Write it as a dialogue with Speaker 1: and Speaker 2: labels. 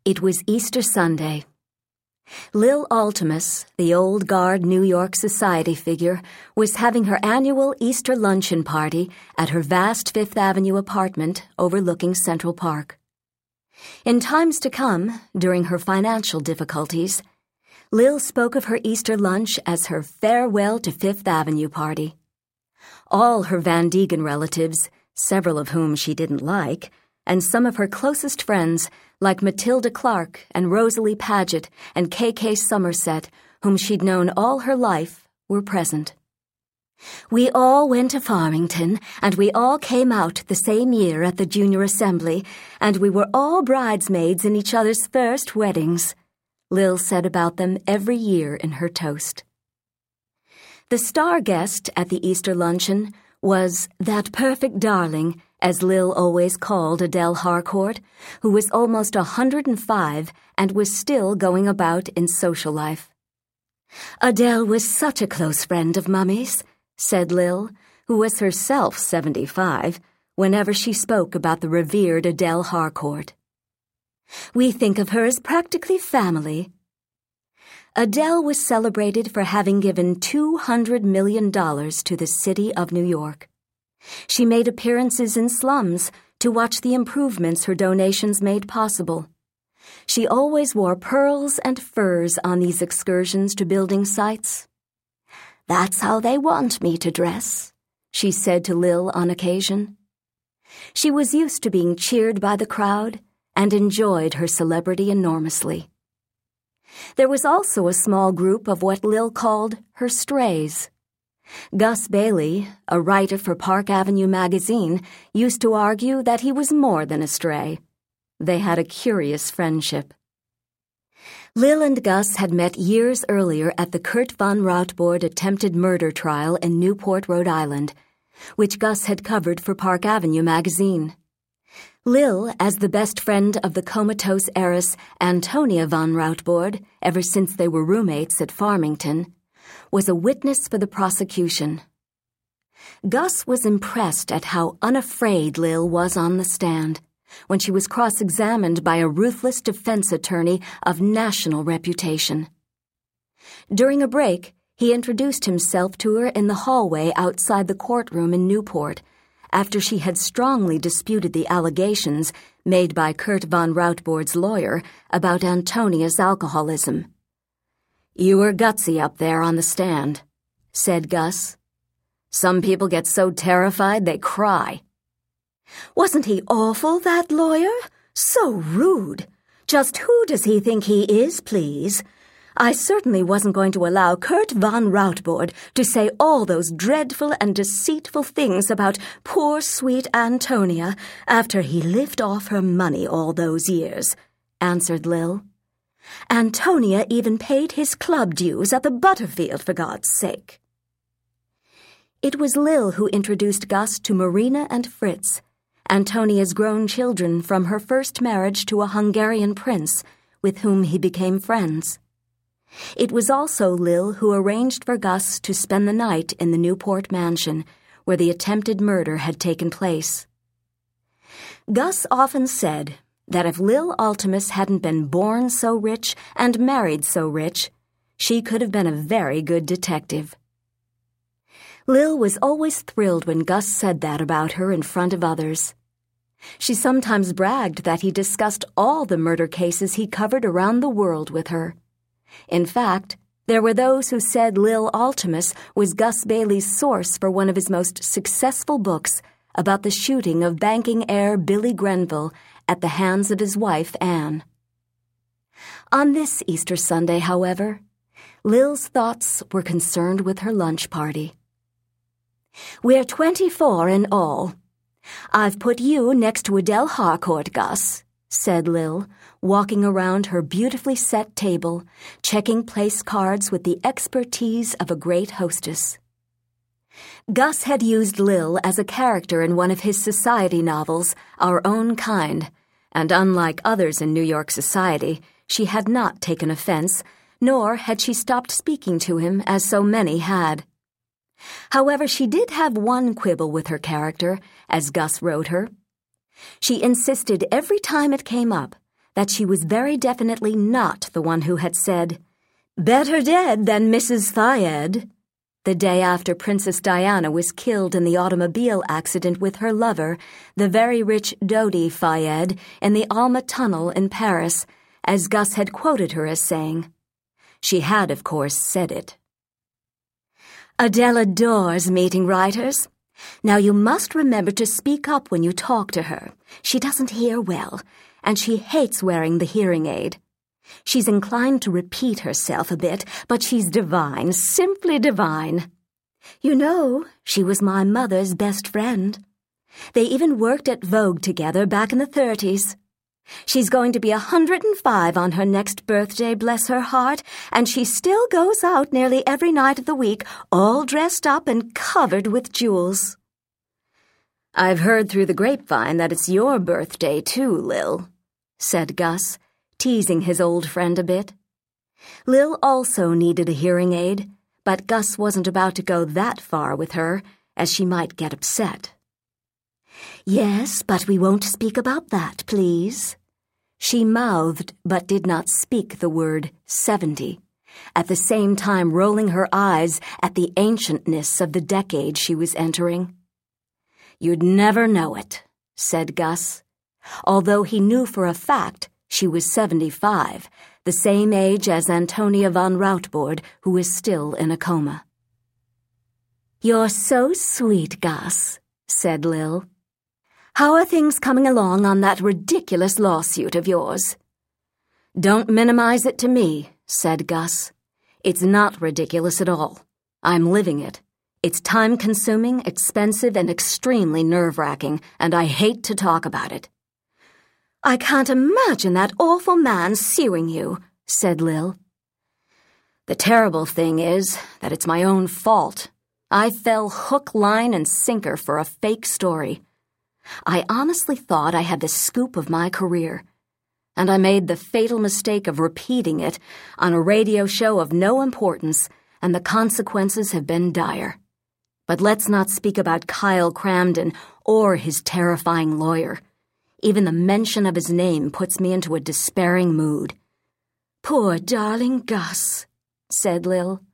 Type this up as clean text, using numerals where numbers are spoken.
Speaker 1: It was Easter Sunday. Lil Altimus, the old guard New York society figure, was having her annual Easter luncheon party at her vast Fifth Avenue apartment overlooking Central Park. In times to come, during her financial difficulties, Lil spoke of her Easter lunch as her farewell to Fifth Avenue party. All her Van Degen relatives, several of whom she didn't like, and some of her closest friends, like Matilda Clark and Rosalie Paget and K.K. Somerset, whom she'd known all her life, were present. We all went to Farmington, and we all came out the same year at the Junior Assembly, and we were all bridesmaids in each other's first weddings, Lil said about them every year in her toast. The star guest at the Easter luncheon was that perfect darling, as Lil always called Adele Harcourt, who was almost 105 and was still going about in social life. Adele was such a close friend of Mummy's, said Lil, who was herself 75, whenever she spoke about the revered Adele Harcourt. We think of her as practically family. Adele was celebrated for having given $200 million to the city of New York. She made appearances in slums to watch the improvements her donations made possible. She always wore pearls and furs on these excursions to building sites. "That's how they want me to dress," she said to Lil on occasion. She was used to being cheered by the crowd and enjoyed her celebrity enormously. There was also a small group of what Lil called her strays. Gus Bailey, a writer for Park Avenue magazine, used to argue that he was more than a stray. They had a curious friendship. Lil and Gus had met years earlier at the Kurt von Rautbord attempted murder trial in Newport, Rhode Island, which Gus had covered for Park Avenue magazine. Lil, as the best friend of the comatose heiress Antonia von Rautbord ever since they were roommates at Farmington, was a witness for the prosecution. Gus was impressed at how unafraid Lil was on the stand when she was cross-examined by a ruthless defense attorney of national reputation. During a break, he introduced himself to her in the hallway outside the courtroom in Newport after she had strongly disputed the allegations made by Kurt von Rautbord's lawyer about Antonia's alcoholism. "You were gutsy up there on the stand," said Gus. "Some people get so terrified they cry." "Wasn't he awful, that lawyer? So rude. Just who does he think he is, please? I certainly wasn't going to allow Kurt von Rautbord to say all those dreadful and deceitful things about poor sweet Antonia after he lived off her money all those years," answered Lil. "Antonia even paid his club dues at the Butterfield, for God's sake." It was Lil who introduced Gus to Marina and Fritz, Antonia's grown children from her first marriage to a Hungarian prince, with whom he became friends. It was also Lil who arranged for Gus to spend the night in the Newport mansion, where the attempted murder had taken place. Gus often said that if Lil Altimus hadn't been born so rich and married so rich, she could have been a very good detective. Lil was always thrilled when Gus said that about her in front of others. She sometimes bragged that he discussed all the murder cases he covered around the world with her. In fact, there were those who said Lil Altimus was Gus Bailey's source for one of his most successful books about the shooting of banking heir Billy Grenville at the hands of his wife, Anne. On this Easter Sunday, however, Lil's thoughts were concerned with her lunch party. "We're 24 in all. I've put you next to Adele Harcourt, Gus," said Lil, walking around her beautifully set table, checking place cards with the expertise of a great hostess. Gus had used Lil as a character in one of his society novels, Our Own Kind, and unlike others in New York society, she had not taken offense, nor had she stopped speaking to him as so many had. However, she did have one quibble with her character, as Gus wrote her. She insisted every time it came up that she was very definitely not the one who had said, "Better dead than Mrs. Fayed," the day after Princess Diana was killed in the automobile accident with her lover, the very rich Dodi Fayed, in the Alma Tunnel in Paris, as Gus had quoted her as saying. She had, of course, said it. Adele adores meeting writers. Now you must remember to speak up when you talk to her. She doesn't hear well, and she hates wearing the hearing aid. She's inclined to repeat herself a bit, but she's divine, simply divine. You know, she was my mother's best friend. They even worked at Vogue together back in the 30s. She's going to be 105 on her next birthday, bless her heart, and she still goes out nearly every night of the week, all dressed up and covered with jewels. I've heard through the grapevine that it's your birthday too, Lil, said Gus, teasing his old friend a bit. Lil also needed a hearing aid, but Gus wasn't about to go that far with her, as she might get upset. Yes, but we won't speak about that, please. She mouthed but did not speak the word 70, at the same time rolling her eyes at the ancientness of the decade she was entering. You'd never know it, said Gus, although he knew for a fact she was 75, the same age as Antonia von Routbord, who is still in a coma. You're so sweet, Gus, said Lil. How are things coming along on that ridiculous lawsuit of yours? Don't minimize it to me, said Gus. It's not ridiculous at all. I'm living it. It's time-consuming, expensive, and extremely nerve-wracking, and I hate to talk about it. I can't imagine that awful man suing you, said Lil. The terrible thing is that it's my own fault. I fell hook, line, and sinker for a fake story. I honestly thought I had the scoop of my career, and I made the fatal mistake of repeating it on a radio show of no importance, and the consequences have been dire. But let's not speak about Kyle Cramden or his terrifying lawyer. Even the mention of his name puts me into a despairing mood. Poor darling Gus, said Lil.